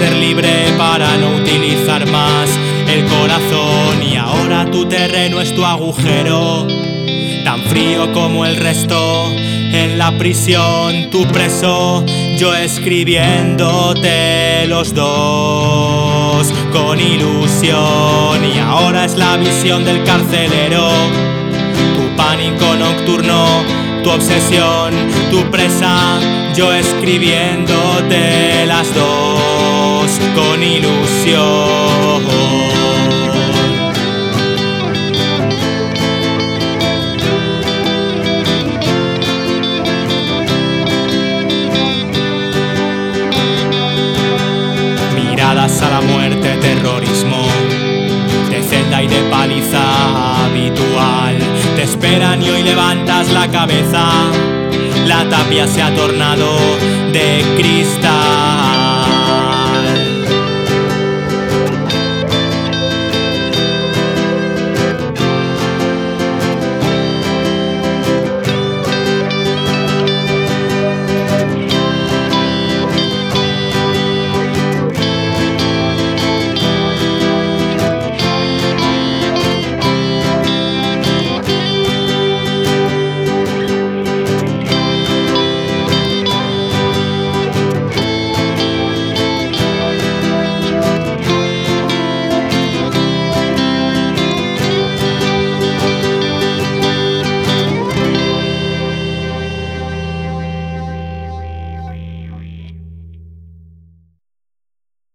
ser libre para no utilizar más el corazón. Y ahora tu terreno es tu agujero, tan frío como el resto. En la prisión, tu preso, yo escribiéndote los dos con ilusión. Y ahora es la visión del carcelero, tu pánico nocturno, tu obsesión, tu presa, yo escribiéndote las dos con ilusión. Miradas a la muerte, terrorismo de celda y de paliza habitual. Te esperan y hoy levantas la cabeza, la tapia se ha tornado de cristal.